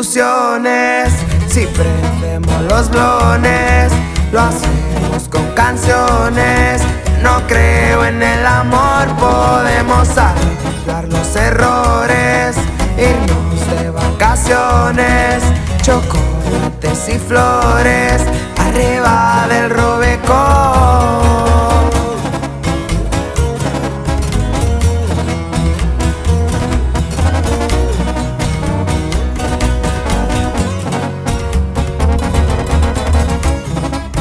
discusiones. Si prendemos los blones, lo hacemos con canciones. No creo en el amor, podemos arreglar los errores, irnos de vacaciones, chocolates y flores, arriba del Robecón.